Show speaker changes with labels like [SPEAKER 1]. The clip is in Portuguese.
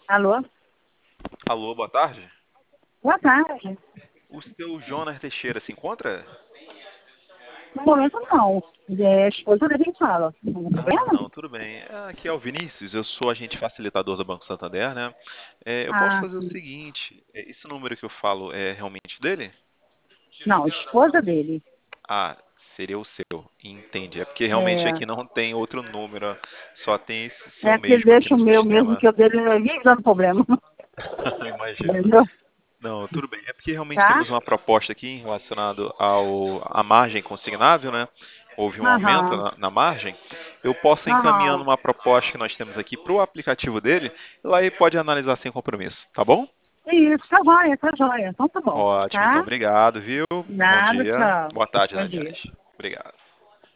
[SPEAKER 1] Alô?
[SPEAKER 2] Alô, boa tarde.
[SPEAKER 1] Boa tarde.
[SPEAKER 2] O seu Jonas Teixeira se encontra?
[SPEAKER 1] No momento não. É a esposa dele que fala. Não tem
[SPEAKER 2] Ah,
[SPEAKER 1] problema?
[SPEAKER 2] não, tudo bem. Aqui é o Vinícius, eu sou agente facilitador do Banco Santander, né? Eu posso
[SPEAKER 1] Ah,
[SPEAKER 2] fazer o
[SPEAKER 1] sim.
[SPEAKER 2] seguinte, esse número que eu falo é realmente dele?
[SPEAKER 1] Não, esposa dele.
[SPEAKER 2] Ah, seria o seu. Entendi. É porque realmente
[SPEAKER 1] É,
[SPEAKER 2] aqui não tem outro número, só tem esse seu
[SPEAKER 1] é que
[SPEAKER 2] mesmo aqui
[SPEAKER 1] deixa
[SPEAKER 2] no
[SPEAKER 1] o meu mesmo,
[SPEAKER 2] sistema.
[SPEAKER 1] que o dele vive dando problema.
[SPEAKER 2] Imagino.
[SPEAKER 1] Entendeu?
[SPEAKER 2] Não, tudo bem. É porque realmente
[SPEAKER 1] Tá?
[SPEAKER 2] temos uma proposta aqui relacionada à margem consignável, né? Houve um aumento
[SPEAKER 1] Aham.
[SPEAKER 2] na margem. Eu posso encaminhando
[SPEAKER 1] Aham.
[SPEAKER 2] uma proposta que nós temos aqui para o aplicativo dele, e lá ele pode analisar sem compromisso, tá bom?
[SPEAKER 1] Isso, tá joia, tá joia. Então tá bom.
[SPEAKER 2] Ótimo, então
[SPEAKER 1] Tá?
[SPEAKER 2] obrigado, viu? Bom
[SPEAKER 1] Nada,
[SPEAKER 2] dia.
[SPEAKER 1] tchau.
[SPEAKER 2] Boa tarde,
[SPEAKER 1] Bom
[SPEAKER 2] né,
[SPEAKER 1] dia.
[SPEAKER 2] aliás. Obrigado.